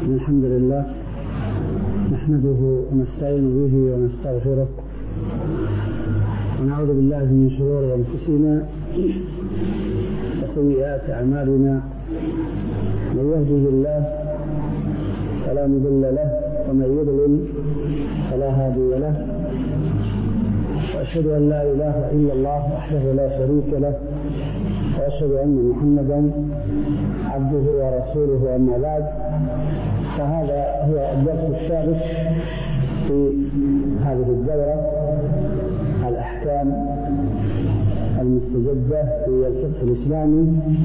الحمد لله نحمده ونستعين به ونستغفره ونعوذ بالله من شرور أنفسنا وسيئات أعمالنا. من يهده الله فلا مضل له ومن يضلل فلا هادي له، وأشهد أن لا إله إلا الله وحده لا شريك له، وأشهد أن محمدا عبده ورسوله. أما بعد، فهذا هو الدرس الثالث في هذه الدورة، الأحكام المستجدة في الفقه الإسلامي،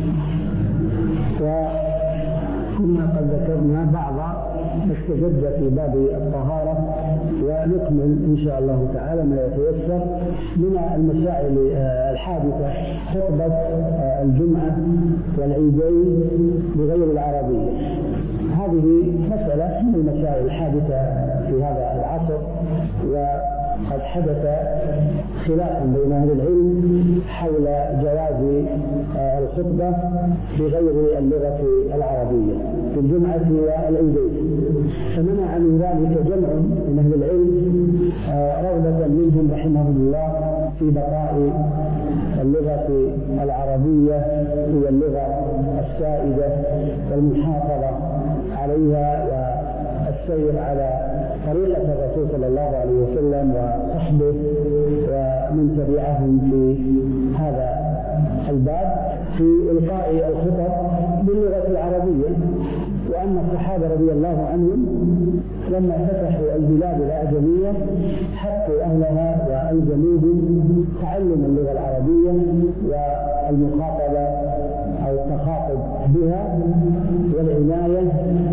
وكنا قد ذكرنا بعض ما استجد في باب الطهارة، ونكمل إن شاء الله تعالى ما يتيسر من المسائل الحادثة، خطبة الجمعة والعيدين بغير العربية. هذه مسألة من المسائل الحادثة في هذا العصر، وقد حدث خلاف بين أهل العلم حول جواز الخطبة بغير اللغة العربية في الجمعة والعيدين، فمنع من ذلك جمع من أهل العلم رغبة منهم رحمهم الله في بقاء اللغة العربية هي اللغة السائدة والمحافظة عليها والسير على طريقة الرسول صلى الله عليه وسلم وصحبه ومن تبعهم في هذا الباب في إلقاء الخطب باللغة العربية. وأن الصحابة رضي الله عنهم لما فتحوا البلاد الأعجمية حثوا أهلها وألزموهم تعلم اللغة العربية والمخاطبة أو التخاطب بها والعناية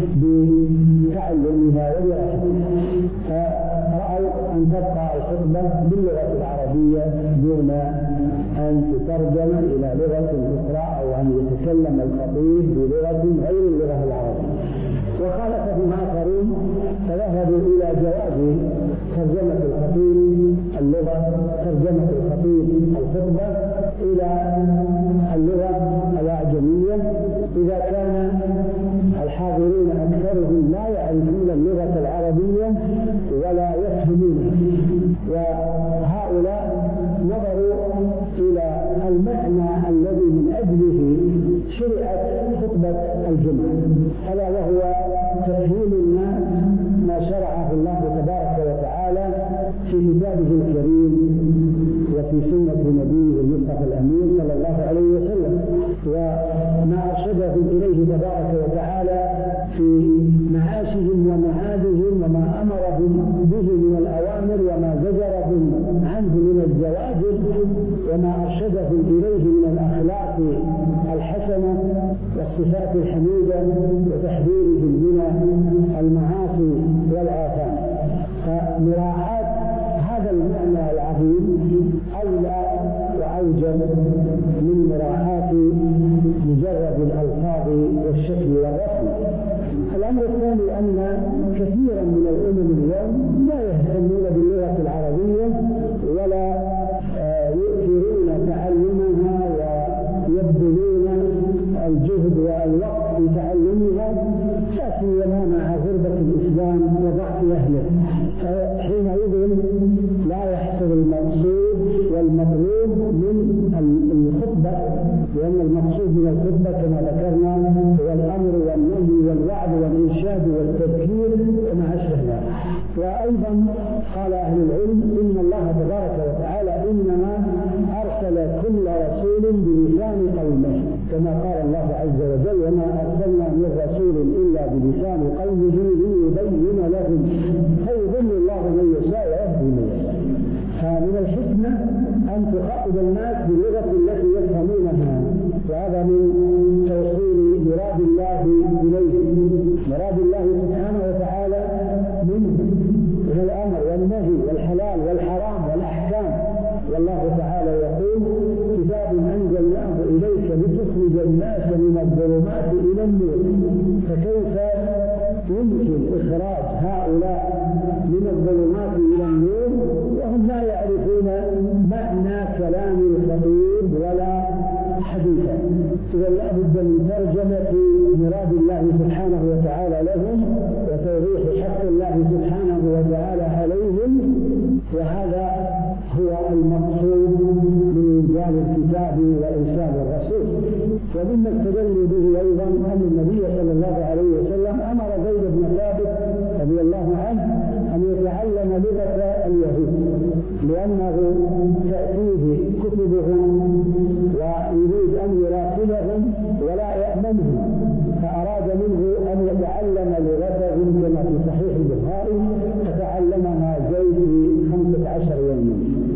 بتعلمها ودراستها، فرأوا أن تبقى الخطبة باللغة العربية دون أن تترجم إلى لغة أخرى أو أن يتكلم الخطيب بلغة غير اللغة العربية. وخالفهم آخرون فذهبوا إلى جواز ترجمة الخطيب اللغة، ترجمة الخطيب الخطبة إلى اللغة الأعجمية إذا كان الحاضرين أكثرهم لا يعرفون اللغة العربية ولا يفهمونها. وهؤلاء نظروا إلى المعنى الذي من أجله شرعت خطبة الجمعة، ألا وهو تفهيم الناس ما شرعه الله تبارك وتعالى في كتابه الكريم وفي سنة نبيه المصطفى الأمين صلى الله عليه وسلم، وما أرشدهم إليه تبارك وتعالى في معاشهم ومعادهم، وما أمرهم به من الأوامر وما زجرهم عنه من الزواجر، وما أرشدهم إليه من الأخلاق الحسنة والصفات الحميدة، وتحذيرهم من المعاصي والآثام. فمراعاة هذا المعنى العظيم أولى وأوجب من مراعاة مجرد الألفاظ والشكل والرسم. الأمر الثاني أن كثيرا من الأمم اليوم لا يهتمون باللغة العربية ولا يؤثرون تعلمها ويبذلون الجهد والوقت في تعلمها، لا سيما مع غربة الإسلام وضعف أهله. فحينئذ لا يحصل المقصود والمطلوب من الخطبة، لأن المقصود من الخطبة كما ذكرنا هو الأمر والنهي والوعظ والإرشاد والتذكير وما أشبه ذلك. وأيضا قال أهل العلم إن الله تبارك وتعالى إنما أرسل كل رسول بلسان قومه، كما قال الله عز وجل وما أرسلنا من رسول إلا بلسان قومه ليبين لهم، فيضل الله من يشاء ويهدي من يشاء. فمن الحكمة أن تخاطب الناس باللغة التي يفهمونها، وهذا من توصيل مراد الله إليه، مراد الله سبحانه وتعالى منه من الأمر والنهي والحلال والحرام والأحكام. والله تعالى يقول كتاب أنزلناه إليك لتخرج الناس من الظلمات إلى النور. فكيف يمكن إخراج هؤلاء من الظلمات إلى النور وهم لا يعرفون معنى كلام الخطيب ولا حديثا؟ إذا لا بد من ترجمة مراد الله سبحانه وتعالى له لهم وتوضيح حق الله سبحانه وتعالى عليهم، وهذا هو المقصود من إنزال الكتاب وإرسال الرسول. ومما استدل به أيضا أن النبي صلى الله عليه وسلم أمر زيد بن ثابت رضي الله عنه أن يتعلم لغة اليهود، لأنه تأتيه كتبهم ويريد أن يراسلهم ولا يأمنهم، فأراد منه أن يتعلم لغتهم كما في صحيح البخاري، فتعلمها زيد في 15 يوما.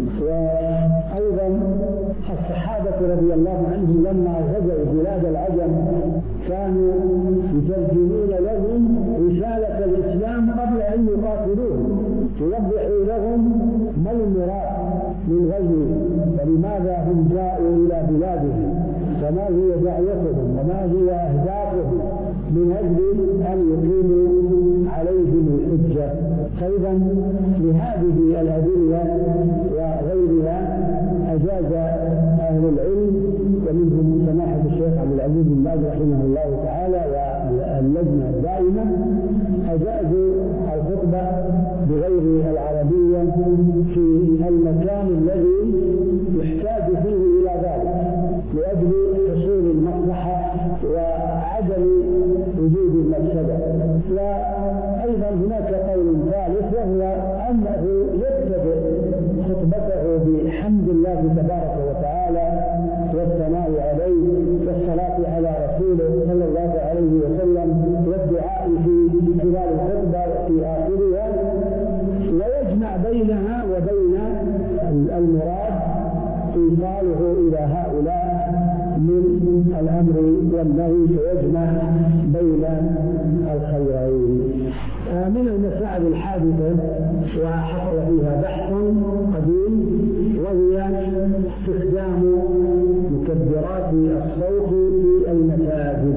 وأيضا الصحابة رضي الله عنهم لما غزوا بلاد العجم كانوا يترجمون لهم رسالة الإسلام قبل أن يقاتلوهم، يوضحوا لهم ما المراد من غزو ولماذا هم جاءوا إلى بلادهم وما هي دعوتهم وما هي أهدافهم، من أجل أن يقيموا عليهم الحجة. فإذا لهذه الأدلة وغيرها أجاز أهل العلم ومنهم سماحة الشيخ عبد العزيز بن باز رحمه الله تعالى واللجنة الدائمة، أجازوا الخطبة بغير العربية في المكان الذي يحتاج فيه إلى ذلك لأجل حصول المصلحة وعدم وجود المفسدة. وأيضا هناك قول ثالث، وهو أنه يبتدئ خطبته بحمد الله تبارك وتعالى والثناء عليه والصلاة على رسوله صلى الله عليه وسلم والدعاء في خلال الخطبة وفي آخرها، ويجمع بينها وبين المراد إيصاله إلى هؤلاء من الأمر والنهي، فيجمع بين الخيرين. من المسائل الحادثة وحصل فيها بحث قديم، وهي استخدام مكبرات الصوت في المساجد.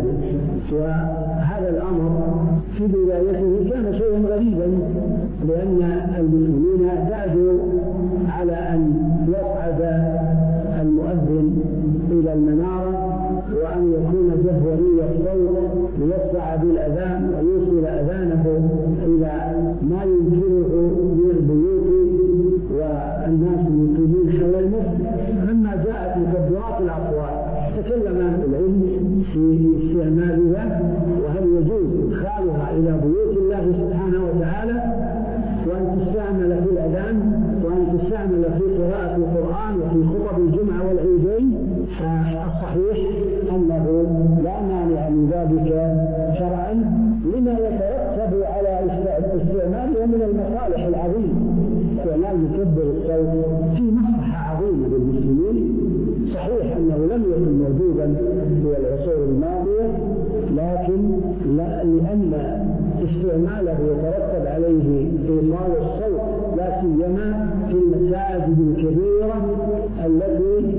وهذا الأمر في بدايته كان شيئا غريبا، لأن المسلمين اعتادوا على أن يصعد المؤذن إلى المنارة وأن يكون جهوري الصوت ليسمع بالأذان ويوصل أذانه إلى ما يمكنه من البيوت والناس المقيمين حول المسجد. لما جاءت مكبرات الأصوات تكلم أهل العلم في استعمالها، وهل يجوز إدخالها إلى بيوت الله سبحانه وتعالى، وأن تستعمل في الأذان، وأن تستعمل في قراءة القرآن وفي خطب الجمعة والعيدين. الصحيح أنه لا مانع من ذلك شرعا لما يترتب على استعماله من المصالح العظيمة. استعمال مكبر الصوت في مصلحة عظيمة للمسلمين. صحيح أنه لم يكن موجودا في العصور الماضية، لكن لأن استعماله يترتب عليه إيصال الصوت، لا سيما في المساجد الكبيرة التي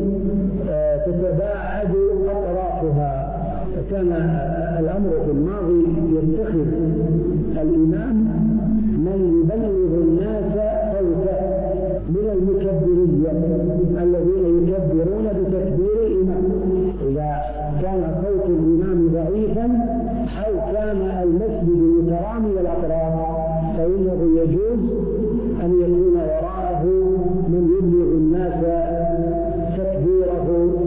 تتباعد أطرافها. فكان الأمر في الماضي يتخذ الإمام من يبلغ الناس صوته من المكبرين الذين يكبرون بتكبير الإمام. إذا كان صوت الإمام ضعيفا أو كان المسجد مترامي الأطراف فإنه يجوز أن يكون وراءه من يبلغ الناس تكبيره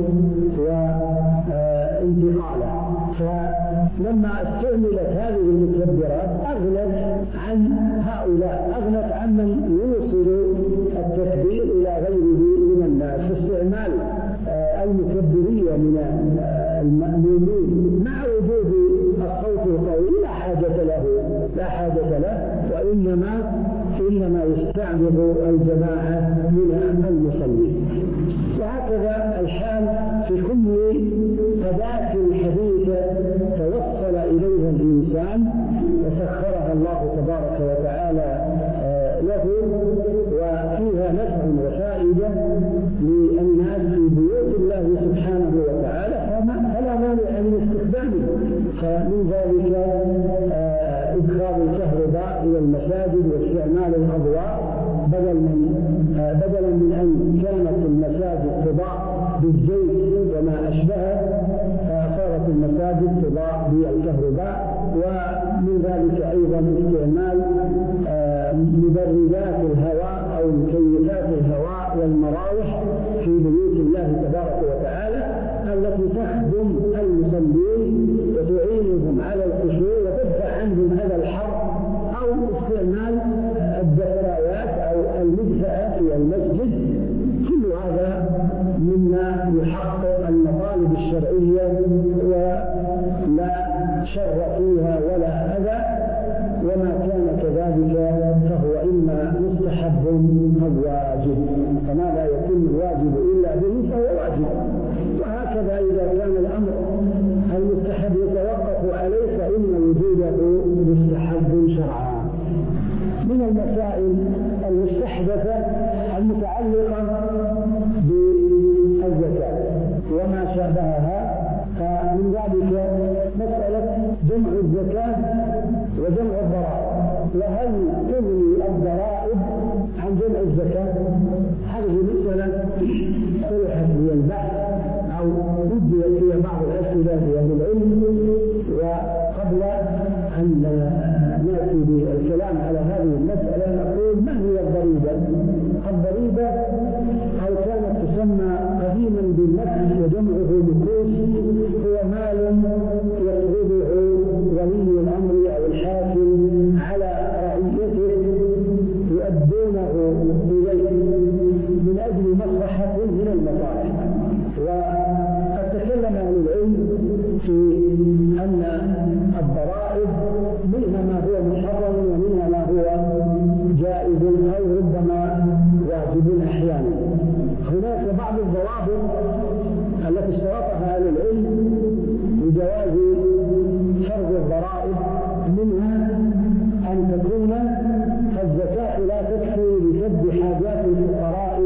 وانتقاله. فلما استعملت هذه المكبرات أغنت عن هؤلاء، أغنت عن من يوصل التكبير إلى غيره من الناس. فاستعمال المكبرية من المأمومين مع وجود الصوت القوي لا حاجة له، وإنما يستعمل الجماعة من المصلين. وهكذا الحال في كل أداة حديثة توصل إليها الإنسان وسخرها الله تبارك وتعالى له، وفيها نفع وفائدة للناس في بيوت الله سبحانه وتعالى، فلا مانع من استخدامه. فمن ذلك إدخال الكهرباء إلى المساجد واستعمال الأضواء بدلا من أن كانت المساجد تضاء بالزيت وما أشبهه، فصارت المساجد تضاء بالكهرباء. ومن ذلك أيضا استعمال مبردات الهواء أو مكيفات الهواء والمراوح في بيوت الله تبارك وتعالى التي تخدم المصلين وتعينهم على الخشوع وتدفع عنهم هذا الحر، أو استعمال الدفايات أو المدفأة في المسجد. كل هذا مما يحقق المطالب الشرعية ولا شر فيها ولا أذى، وما كان كذلك فهو إما مستحب أو واجب، فما لا يتم الواجب إلا به فهو واجب. وهكذا إذا كان الأمر المستحب يتوقف عليه فإن وجوده مستحب شرعا. من المسائل المستحدثة المتعلقة بالزكاة وما شابهها، فمن ذلك مسألة جمع الزكاة وجمع الضرائب، وهل تغني الضرائب عن جمع الزكاة؟ هذه مسألة طرحت في البحث أو وجدت فيها بعض الأسئلة في أهل العلم. وقبل أن نأتي بالكلام على هذه المسألة نقول ما هي الضريبة؟ الضريبة أو كانت تسمى قديما بالنكس وجمعه نكوس، هو مال يقبضه ولي الأمر أو الحاكم على رعيته يؤدونه إليه من أجل مصلحة من المصالح. وقد تكلم أهل العلم في أن الضرائب منها ما هو محرم ومنها ما هو جائز أو ربما واجب أحيانا. هناك بعض الضوابط التي اشترطها أهل العلم لجواز فرض الضرائب، منها أن تكون الزكاة لا تكفي لسد حاجات الفقراء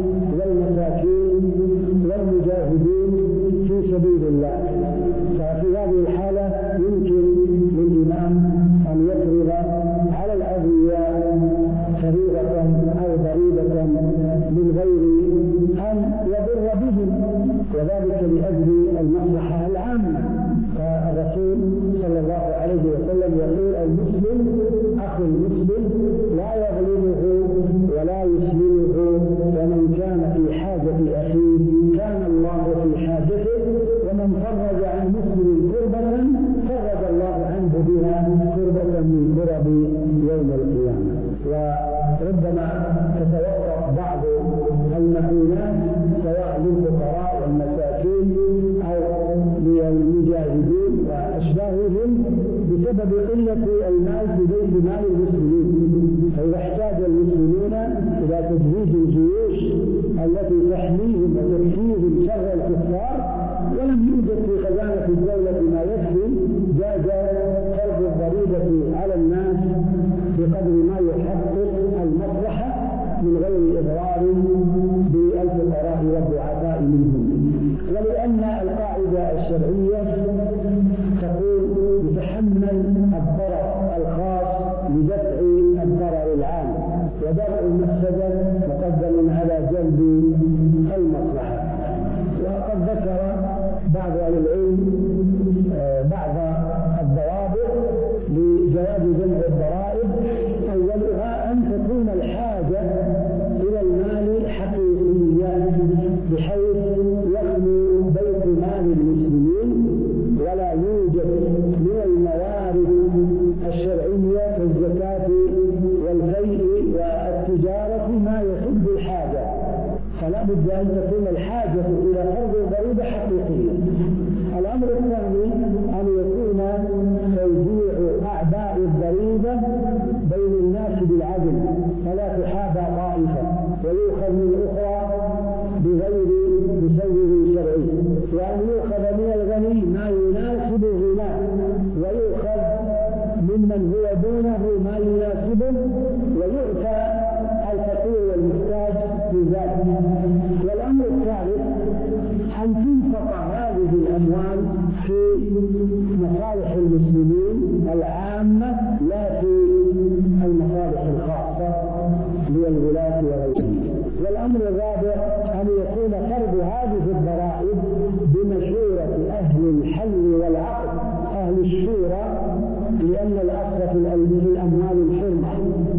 والمساكين والمجاهدين في سبيل الله، ففي هذه الحالة يمكن للإمام أن يفرض على الأغنياء فريضة أو ضريبة من غير أن يضر بهم، وذلك لأجل المصلحة العامة. فالرسول صلى الله عليه وسلم يقول: المسلم أخو المسلم لا يظلمه ولا يسلمه، فمن كان في حاجة أخيه كان الله في حاجته، ومن فرج عن مسلم كربة فرج الله عنه بها كربة من كرب يوم القيامة. وربما تتوقف بعض المعونات سواء للفقراء والمساكين أو للمجاهدين وأشباههم بسبب قلة المال في بيت مال المسلمين، فإذا احتاج المسلمون إلى تجهيز الجيوش التي تحميهم وتكفيهم شر الكفار ولم يوجد في خزانة الدولة ما يكفي، جاز فرض الضريبة على الناس بقدر ما يحقق المصلحة من غير إضرار بالفقراء والضعفاء منهم. ولأن القاعدة الشرعية تقول يتحمل الضرر الخاص لدفع الضرر العام، ودفع المفسدة مقدم على جلب المصلحة. وقد ذكر بعض أهل العلم بعض الضوابط لجواز جمع الضرائب، أولها أن تكون الحاجة إلى المال حقيقية بحيث يخلو بيت مال المسلمين ولا يوجد من الموارد الشرعية كالزكاة والفيء والتجارة ما يسد الحاجة، فلا بد أن تكون الحاجة إلى فرض الضريبة حقيقية. الأمر الثاني أن يكون توزيع أعباء الضريبة بين الناس بالعدل، فلا تحابى طائفة ويؤخذ من الأخرى بغير مسوغ شرعي، وأن يؤخذ من الغني ما يناسب غناه ويؤخذ ممن هو دونه ما يناسبه ويؤتى الفقير والمحتاج من ذلك. والأمر الثالث أن تنفق هذه الأموال في مصالح المسلمين العامة لا في المصالح الخاصة للولاة وغيرهم. والأمر الرابع أن يكون فرض هذه الضرائب بمشورة أهل الحل والعقد، أهل الشورى، لأن الأموال الحرمة.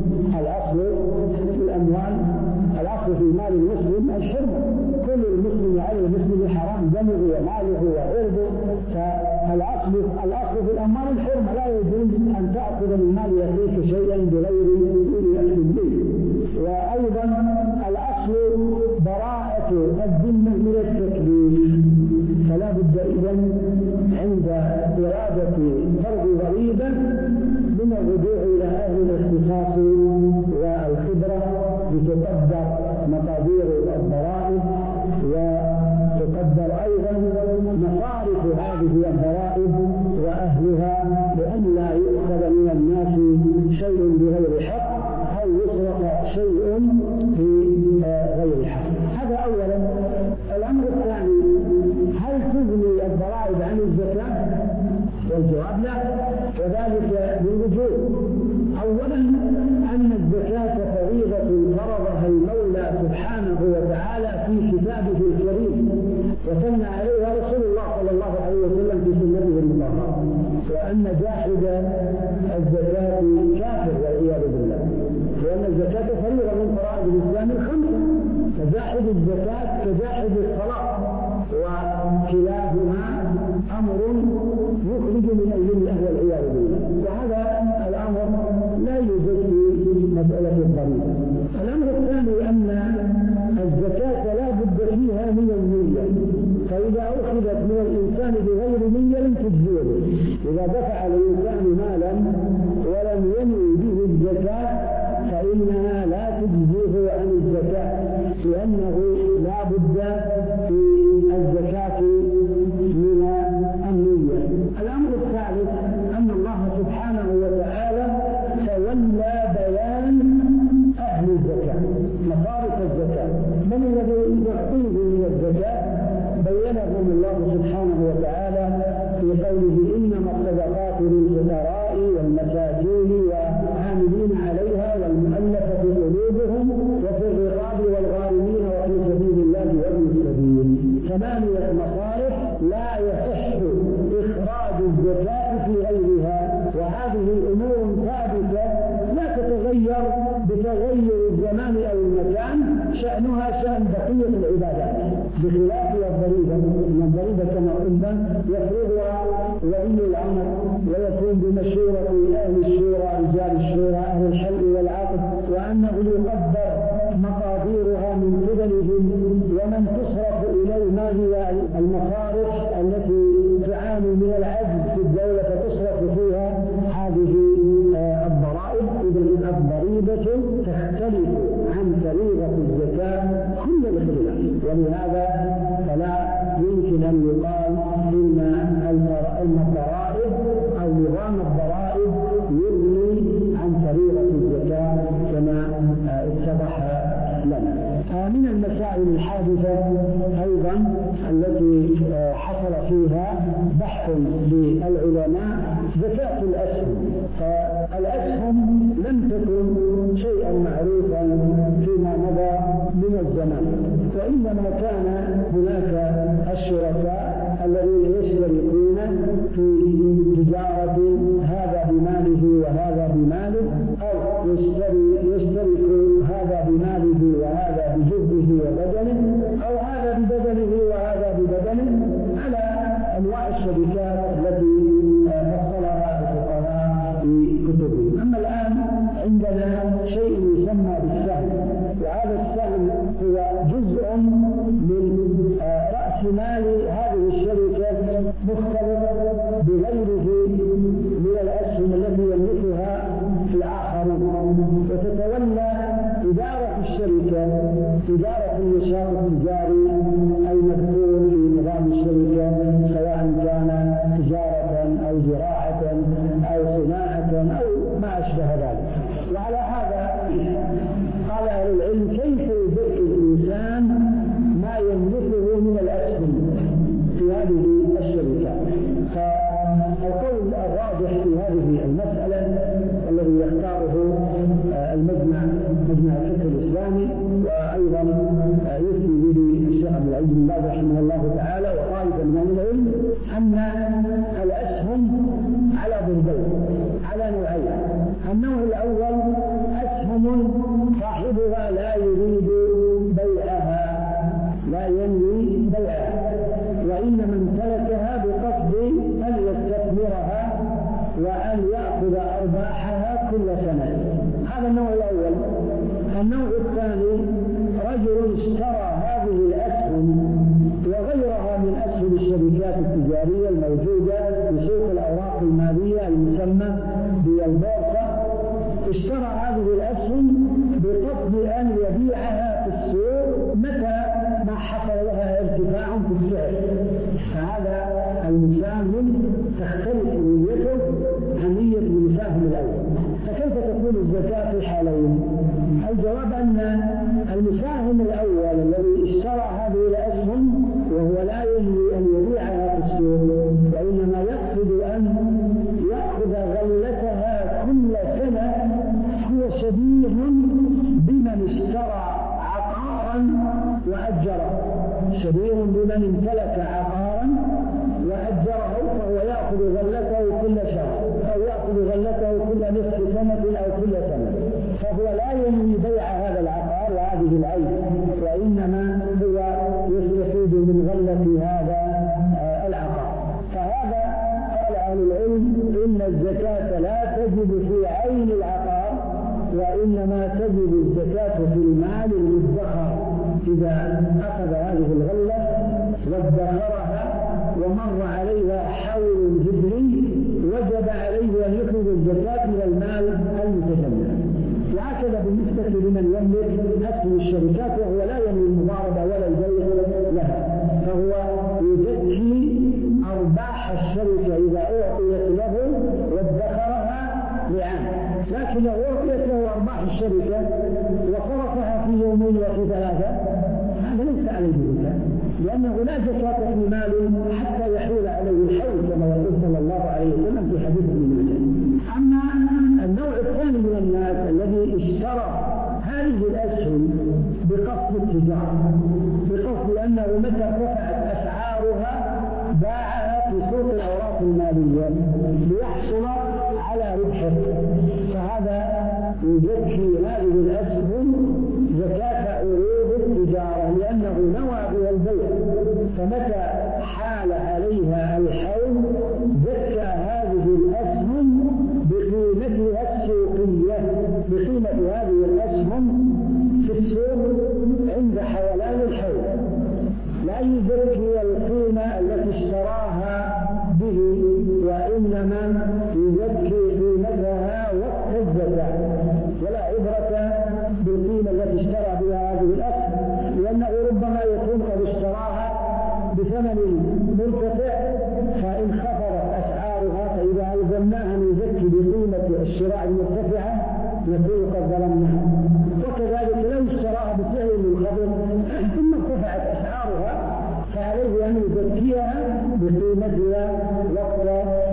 الأصل في مال المسلم الحرمة، كل المسلم على المسلم حرام دمه وماله وعرضه، فالأصل في الأموال الحرمة، لا يجوز أن تأخذ من مال أخيك شيئا بغير نفس به. وأيضا الأصل براءة الذمة من التكليف، فلا بد إذن عند إرادة فرض ضريبة من الرجوع إلى أهل الاختصاص والخبرة لتقدر مقادير الضرائب، وتقدر أيضا مصارف هذه الضرائب وأهلها، لأن لا يؤخذ من الناس شيء بغير حق أو يسرق شيء في غير حق. هذا أولا. الأمر الثاني، هل تغني الضرائب عن الزكاة؟ والجواب لا، وذلك للوجوب. أولا أن الزكاة فريضة فرضها المولى سبحانه وتعالى في كتابه الكريم، وثنى عليها رسول الله صلى الله عليه وسلم في سنته المطهرة، وأن جاحد الزكاة كافر والعياذ بالله، لأن الزكاة فريضة من فرائض الإسلام الخمسة، فجاحد الزكاة كجاحد الصلاة، وكلاهما أمر يخرج من أجل الله والعياذ بالله، وهذا الأمر لا يوجد في مسألة الضريبة. الأمر الثاني أن الزكاة لا بد فيها من النية، فإذا أخذت من الإنسان بغير نية لم تجزيه. إذا دفع الإنسان مالا ولم ينوي به الزكاة فإنها لا تجزيه عن الزكاة، لأنه لا بد في الزكاة من النية. الأمر الثالث أن الله سبحانه وتعالى تولى بيان أهل الزكاة، مصارف الزكاة، من الذي يعطيه من الزكاة؟ بينهم الله سبحانه وتعالى في قوله: إنما الصدقات للفقراء والمساكين والعاملين عليها والمؤلفة قلوبهم وفي الرقاب والغارمين وفي سبيل الله وابن السبيل. 8 مصارف لا يصح إخراج الزكاة في غيرها، وهذه أمور ثابتة لا تتغير بتغير الزمان أو المكان، شأنها شأن بقية العبادات، بخلاف الضريبة. إن الضريبة كما قلنا يفرضها ولي الأمر، ويكون بمشورة أهل الشورى، رجال الشورى، أهل الحل والعقد، وأنه يقدر مقاديرها من قبلهم، ومن تصرف إليه ما هي المصارف التي تعاني من العجز في الدولة فتصرف فيها هذه الضرائب. إذن الضريبة تختلف عن فريضة الزكاة كل الاختلاف، ولهذا فلا يمكن أن يقال إن الضرائب أو نظام الضرائب يغني عن فريضة الزكاة كما اتضح لنا. من المسائل الحادثة أيضا التي حصل فيها بحث للعلماء زكاة الأسهم. فالأسهم لم تكن شيئا معروفا فيما مضى من الزمان، وإنما كان هناك الشركاء الذين يشتركون في تجارة، هذا بماله وهذا بماله، أو يشترك هذا بماله وهذا بجهده وبدنه، أو هذا ببدنه وهذا ببدنه، على أنواع الشركات التي فصلها الفقهاء في كتبهم. أما الآن عندنا شيء يسمى بالسهم، وهذا السهم هو جزء من رأس مال هذه الشركة مختلط بغيره من الأسهم التي يملكها الآخرون، وتتولى إدارة الشركة إدارة النشاط التجاري المذكور في نظام الشركة، سواء كان تجارة أو زراعة أو صناعة أو ما أشبه ذلك. وعلى هذا قال أهل العلم: كيف يزكي الإنسان ما يملكه من الأسهم في هذه الشركات؟ فالقول الراجح في هذه المسألة الذي يختاره مجمع الفقه الإسلامي، وأيضا يفتي به الشيخ عبد العزيز بن باز رحمه الله تعالى وطائفة من العلم، أن الأسهم على ضربين، على نوعين: النوع الأول أسهم صاحبها لا يريد بيعها، لا ينوي بيعها، وإنما امتلكها بقصد أن يستثمرها وأن يأخذ أرباحها كل سنة. هذا النوع الأول. النوع الثاني رجل اشترى هذه الأسهم وغيرها من أسهم الشركات التجارية الموجودة في سوق الأوراق المالية المسمى بالبورصة، اشترى هذه الأسهم بقصد أن يبيعها في السوق متى ما حصل لها ارتفاع في السعر، فهذا المساهم تختلف نيته عن نية المساهم الأول. فكيف تكون الزكاة في الحالين؟ الجواب أن المساهم الأول الذي اشترى هذه الأسهم وهو لا ينوي أن يبيعها في السوق وإنما يقصد أن يأخذ غلتها كل سنة، هو شبيه بمن اشترى عقارا وأجره، شبيه بمن امتلك عقارا وأجره، فهو يأخذ غلته كل شهر أو يأخذ غلته كل نصف سنة أو كل سنة، فهو لا ينوي بيع هذا العقار وهذه العين، وإنما هو يستفيد من غلة هذا العقار. فهذا قال أهل العلم إن الزكاة لا تجب في عين العقار، وإنما تجب الزكاة في المال المدخر. إذا أخذ هذه الغلة وادخرها ومر عليها حول جبري وجب عليه أن يخرج الزكاة من المال المتجمع. وهكذا بالنسبة لمن يملك أسهم الشركات وهو لا ينوي المضاربة ولا البيع لها، فهو يزكي أرباح الشركة إذا أعطيت له وادخرها لعام، لكن لو أعطيت له أرباح الشركة وصرفها في يومين وفي ثلاثة هذا ليس عليه زكاة، لأنه لا زكاة في مال حتى يحول عليه الحول كما يقول صلى الله عليه وسلم في حديث ابن ماجه. أما النوع الثاني من الناس الذي اشترى هذه الأسهم بقصد التجارة، بقصد أنه متى ارتفعت أسعارها باعها في سوق الأوراق المالية ليحصل على ربحه، فهذا يزكي هذه الأسهم زكاة عروض التجارة لأنه نوى بها البيع، فمتى حال عليها الحول زكى هذه الأسهم بقيمتها السوقية، بقيمة هذه الأسهم في السوق عند حولان الحول، لا يزكي القيمة التي اشتراها به، وإنما يزكي قيمتها وقت الزكاة، ولا عبرة بالقيمة التي اشترى بها هذه الأسهم، لأنه ربما يكون قد اشتراها بثمن مرتفع فإن خفضت أسعارها فإذا ألزمناها نزكي بقيمة الشراء المرتفعة نكون قد ظلمناها، وكذلك لو اشتراها بسعر منخفض ثم ارتفعت أسعارها فعليه أن يزكيها بقيمتها وقت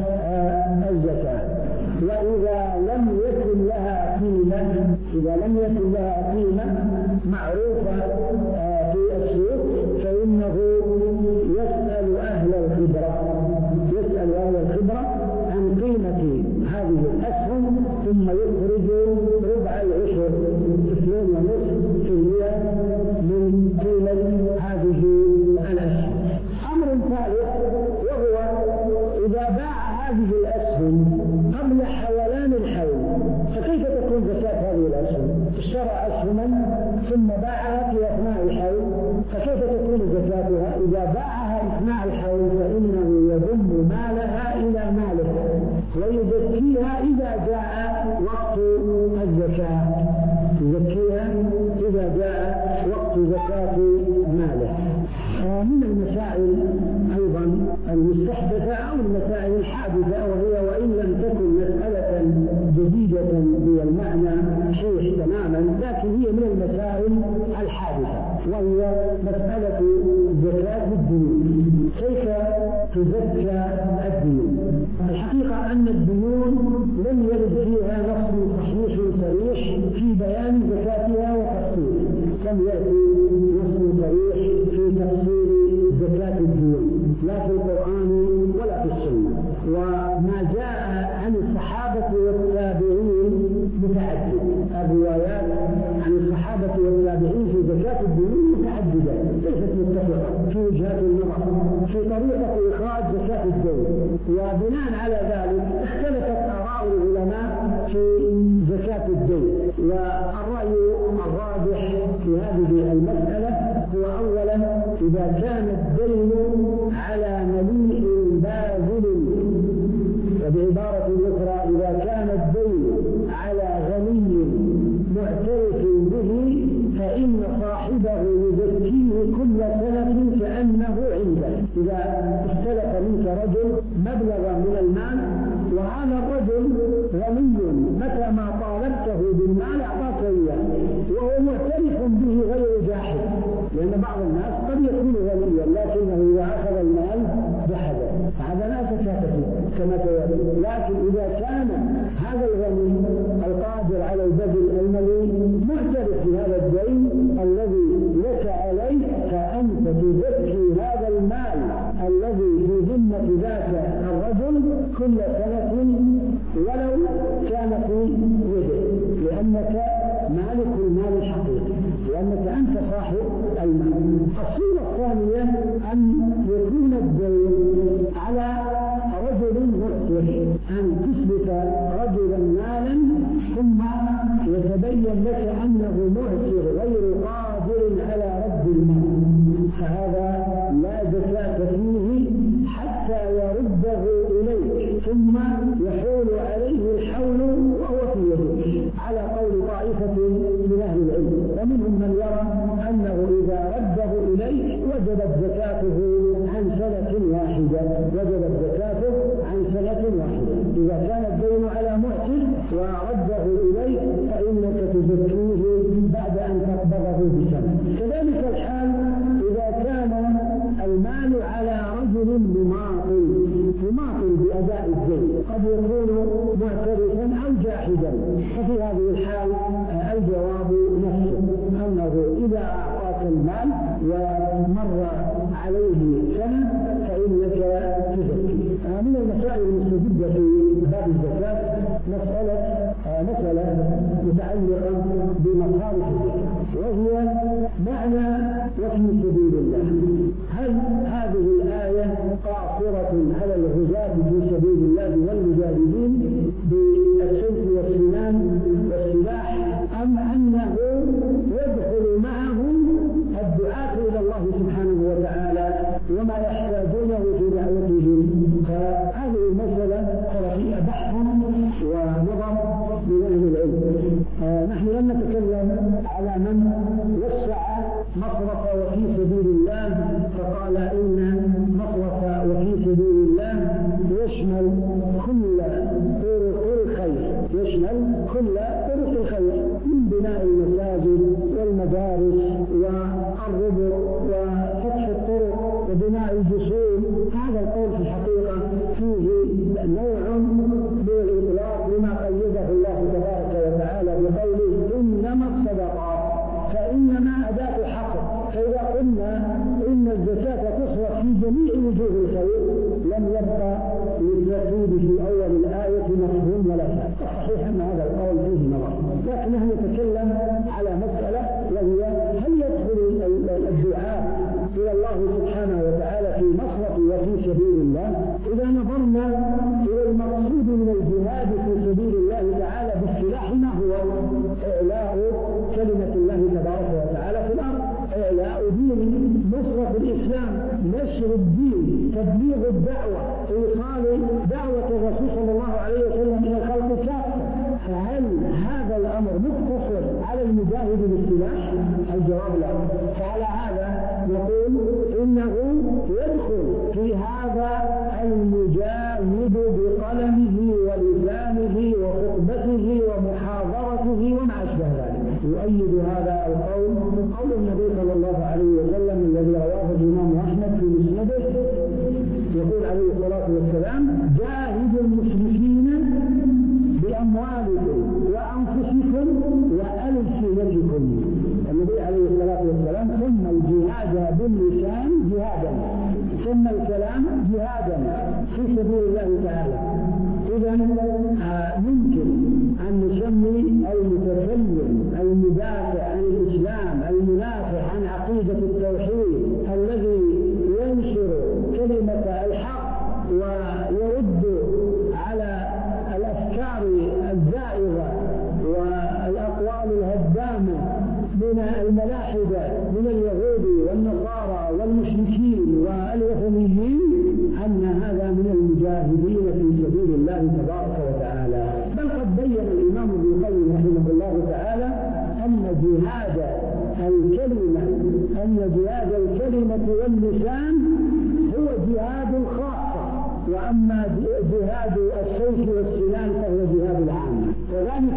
الزكاة. وإذا لم يكن لها قيمة، إذا لم يكن لها قيمة معروفة في السوق فإنه يسأل أهل الخبرة عن قيمة هذه الأسهم ثم يخرج ربع العشر 2.5% من قيمة هذه الأسهم. أمر ثالث وهو إذا باع هذه الأسهم قبل حولان الحول، فكيف تكون زكاة هذه الأسهم؟ اشترى أسهما ثم باعها في أثناء الحول، فكيف تكون زكاتها؟ إذا باعها أثناء الحول فإنه يضم مالها إلى ماله ويزكيها إذا جاء وقت الزكاة، يزكيها إذا جاء وقت زكاة ماله. من المسائل أيضا المستحدثة أو المسائل الحادثة، وهي وإن لم تكن مسألة جديدة بالمعنى صحيح تماما، لكن هي من المسائل الحادثة، وهي مسألة زكاة الديون. كيف تزكى الديون؟ الحقيقة أن الديون لم يرد فيها نص صحيح صريح في بيان زكاتها وتفصيلها، لم يأتي نص صريح في تفصيل زكاة الديون لا في القرآن ولا في السنة، وما جاء عن الصحابة والتابعين في زكاة الدين. والرأي الراجح في هذه المسألة هو أولا إذا كان الدين على مليء باذل، وبعبارة أخرى إذا كان الدين على غني معترف به فإن صاحبه يزكيه كل سنة كأنه عنده. إذا استلف منك رجل مبلغا من المال وهذا الرجل غني، متى ما طالبته بالمال أعطاك إياه وهو معترف به غير جاحد، لأن بعض الناس قد يكون غنيا لكنه إذا أخذ المال جحده، فهذا لا زكاة فيه كما سيأتي. لكن إذا كان هذا الغني القادر على البذل المليء معترف بهذا الدين الذي لك عليه، فأنت تزكي هذا المال الذي في ذمة ذاك الرجل كل سنة ولو كان في يده، لأنك مالك المال الحقيقي، لأنك أنت صاحب المال. الصورة الثانية أن يكون الدين على رجل معسر، أن تسلف رجلا مالا ثم يتبين لك أنه معسر غير قادر على رد المال، فهذا لا زكاة فيه حتى يرده إليك ثم يحول عليه الحول وهو في يدك، على قول طائفة من أهل العلم. ومنهم من يرى أنه إذا رده إليك وجبت زكاته عن سنة واحدة، وجبت زكاته عن سنة واحدة. إذا كان الدين على معسر ورده إليك فإنك تزكيه بعد أن تقبضه بسنة. كذلك الحال إذا كان المال على رجل مماطل بأداء الدين، قد يكون معترفا أو جاحدا، ففي هذه الحال الجواب نفسه، أنه إذا أعطاك المال ومر عليه سنة فإنك تزكي. من المسائل المستجدة في باب الزكاة مسألة متعلقة بمصارف الزكاة، وهي معنى وفي سبيل الله. هل هذه الآية قاصرة على الغزاة في سبيل الله والمجاهدين بالسيف والسنان والسلاح، أم أنه يدخل معهم الدعاة إلى الله سبحانه وتعالى وما يحتاجونه في دعوتهم؟ فهذه المسألة صار فيها بحث ونظر من أهل العلم. نحن لم نتكلم على من وسع مصرف وفي سبيل الله فقال إن مصرف وفي سبيل الله يشمل كل طرق الخير، يشمل كل طرق الخير من بناء المساجد والمدارس والربع وفتح الطرق وبناء الجسور. هذا القول في الحقيقة فيه نوع من الإطلاق لما قيده الله تبارك وتعالى بقوله إنما الصدقات، فإنما أداة حصر. فإذا قلنا إن الزكاة تصرف في جميع وجوه الخير لم يبقى للتأكيد في أول الآية مفهوم ولا فهم. الصحيح أن هذا القول فيه نظر، لكن نحن نتكلم على مسألة وهي هل يدخل الدعاء إلى الله سبحانه وتعالى في مصرف وفي سبيل الله؟ إذا نظرنا إلى المقصود من الجهاد في سبيل الله تعالى بالسلاح ما هو؟ إعلاء كلمة الله تبارك وتعالى في الأرض، إعلاء دين، نصرة الإسلام، نشر الدين، تبليغ الدعوة، إيصال دعوة الرسول صلى الله عليه وسلم إلى الخلق كافة. فهل هذا الأمر مقتصر على المجاهد بالسلاح؟ الجواب لا. فعلى هذا نقول إنه يدخل في هذا المجاهد بقلمه ولسانه وخطبته ومحاضرته وما أشبه ذلك. يؤيد هذا القول قول النبي صلى الله عليه وسلم الذي رواه الإمام أحمد في مسنده، يقول عليه الصلاة والسلام: جاهدوا المشركين بأموالكم وأنفسكم وألسنتكم. النبي عليه الصلاة والسلام سمى الجهاد باللسان جهادا، سمى الكلام جهادا في سبيل الله تعالى. إذا يمكن أن نسمي المتكلم المدافع عن الإسلام المنافع عن عقيدة التوحيد الذي ينشر كلمة الحق ويرد على الأفكار الزائرة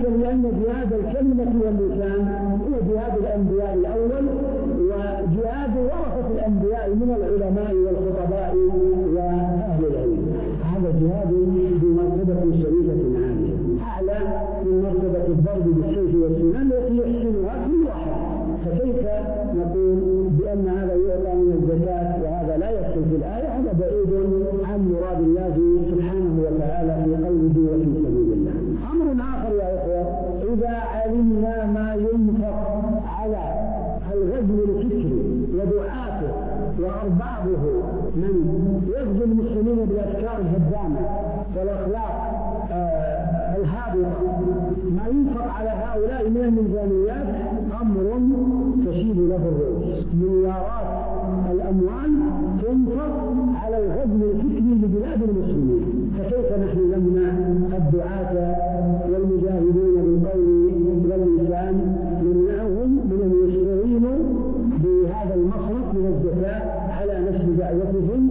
ذلك لأن جهاد الكلمة واللسان هو جهاد الأنبياء الأول، وجهاد ورثة الأنبياء من العلماء والخطباء وأهل العلم. هذا جهاد بمرتبة شريفة عالية، أعلى من مرتبة الضرب بالسيف والسنان التي يحسنها كل واحد. فكيف نقول بأن هذا يعطى من الزكاة وهذا لا يدخل في الآية؟ هذا بعيد عن مراد الله سبحانه وتعالى في قوله وفي سبيل الله. أمر آخر يا إخوة، إذا علمنا ما ينفق على الغزو الفكري ودعاته وأربابه من يغزو المسلمين بالأفكار الهدامة والأخلاق الهابطة، ما ينفق على هؤلاء من الميزانيات أمر تشيب له الرؤوس. مليارات الأموال تنفق على الغزو الفكري لبلاد المسلمين، فكيف نحن نمنع الدعاة والمجاهدين بالقول واللسان، نمنعهم من أن يستعينوا بهذا المصرف من الزكاة على نشر دعوتهم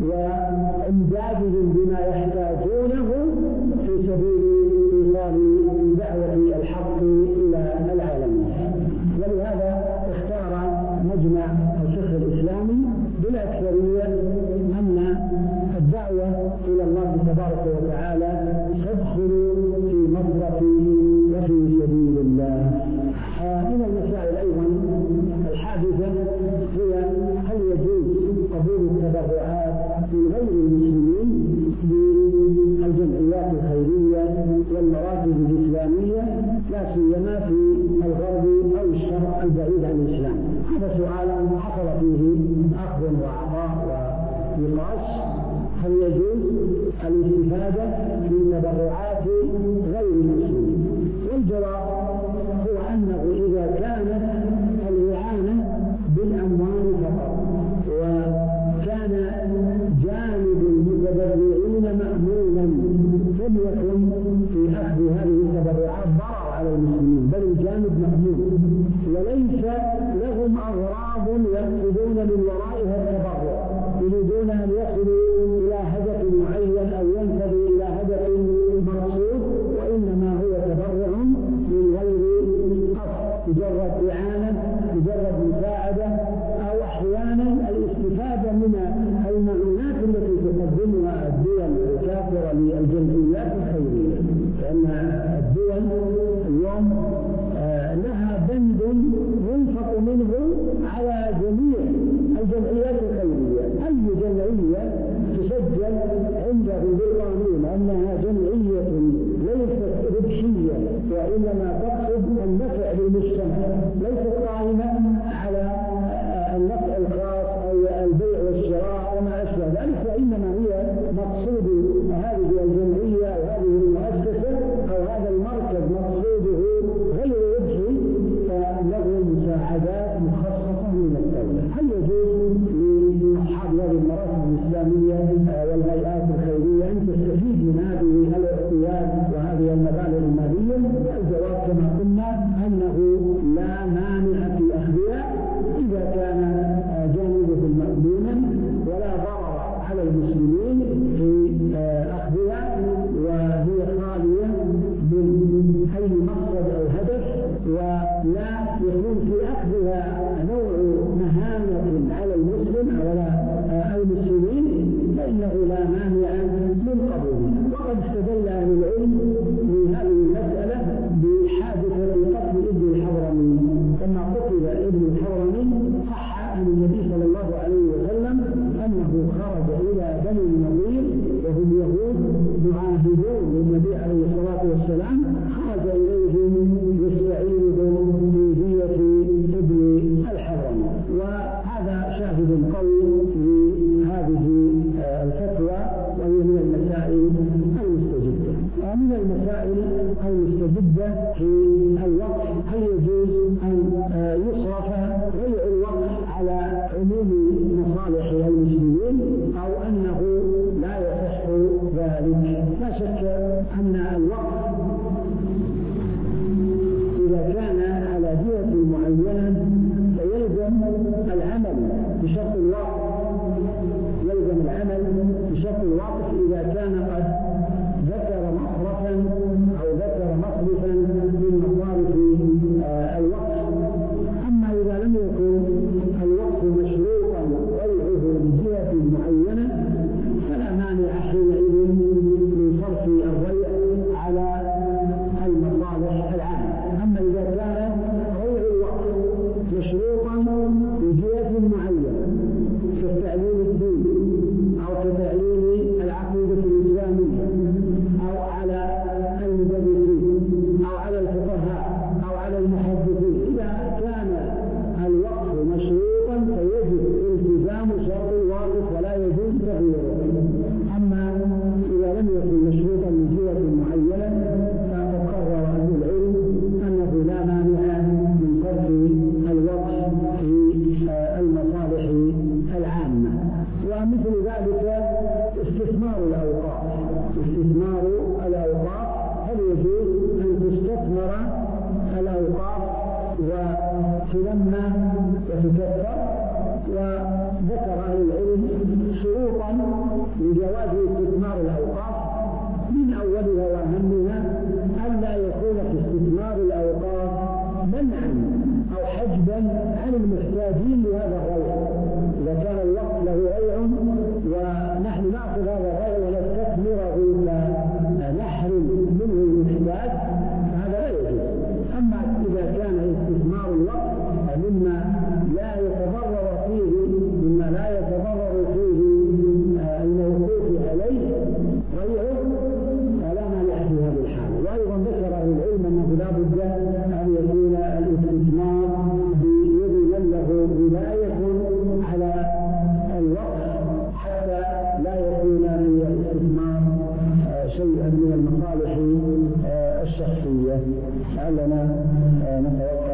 وإمدادهم بما يحتاجونه في سبيل إيصال دعوة الحق إلى العالمين. ولهذا اختار مجمع الفقه الإسلامي بالأكثرية أن الدعوة إلى الله تبارك وتعالى تدخل في مصرف وفي سبيل الله. من المسائل أيضا الحادثة هي هل يجوز قبول التبرعات من غير المسلمين بالجمعيات الخيرية والمراكز الإسلامية، لا سيما في الغرب أو الشرق البعيد عن الإسلام؟ هذا سؤال حصل فيه أخذ وعطاء ونقاش. هل يجوز الاستفادة من تبرعات غير المسلمين؟ والجواب هو أنه إذا كانت الإعانة بالأموال فقط وكان جانب المتبرعين مأمونا، لم يكن في أخذ هذه التبرعات ضرر على المسلمين، بل الجانب مأمون وليس لهم أغراض يقصدون من ورائها التبرع، يريدون أن يصلوا إلى هدف معين أو ينتهي إلى هدف مقصود، وإنما هو تبرع من غير قصد، مجرد إعانة، مجرد مساعدة، أو أحيانا الاستفادة من المعونات التي تقدمها الدول الكافرة للجمعيات الخيرية. لأن الدول اليوم لها بند ينفق منه على جميع الجمعيات الخيرية. أي جمعية تسجل عنده بالقانون أنها جمعية ليست ربحية وإنما تقصد النفع للمجتمع، ليست قائمة على النفع الخاص أو البيع والشراء وما أشبه ذلك، وإنما هي مقصود هذه الجمعية أو هذه المؤسسة أو هذا المركز مقصوده غير ربحي، فله مساعدات مخصصة من الدولة. هل يجوز لأصحاب هذه المراكز الإسلامية والهيئات الخيرية أن تستفيد من هذه العطيات وهذه المبالغ المالية؟ الجواب كما قلنا أنه لا مانع في أخذها إذا كان جانبه مأمونا ولا ضرر على المسلمين في أخذها، وهي خالية من أي مقصد أو هدف، ولا يكون في أخذها نوع مهانة على المسلم أو المسلمين، فإنه لا مانع من قبولها. وقد استدل أهل العلم بهذه المسألة بحادثة قتل ابن الحضرمي. لما قتل ابن الحضرمي صح عن النبي صلى الله عليه وسلم أنه خرج إلى بني النضير وهم يهود معاهدون للنبي عليه الصلاة والسلام، خرج إليهم يستعينهم في دية ابن الحضرمي. وهذا شاهد قوي لهذه الفتوى، وهي من المسائل المستجدة. ومن المسائل المستجدة في الوقف، هل يجوز أن يصرف غير الوقف على عموم مصالح المسلمين أو أنه لا يصح ذلك؟ لا شك أن الوقف إذا كان على جهة معينة فيلزم العمل بشرط الوقف، يلزم العمل بشرط الوقف إذا كان قد ذكر مصرفا أو ذكر مصرفا تنمى وتكثر. وذكر أهل العلم شروطا لجواز استثمار الأوقاف، من أولها وأهمها ألا يكون في استثمار الأوقاف منعا أو حجبا عن المحتاجين لهذا الريع. إذا كان الوقت له ريع ونحن نأخذ هذا الريع ونستثمره كنحرم منه المحتاج فهذا لا يجوز. أما إذا كان استثمار الوقت مما لا يتضرر فيه الموقوف عليه ريعه فلا مانع في هذه الحالة. وأيضا ذكر أهل العلم أنه لا بد أن يكون الاستثمار بيد من له ولاية على الوقت حتى لا يكون في الاستثمار شيئا من المصالح الشخصية. لعلنا نتوقف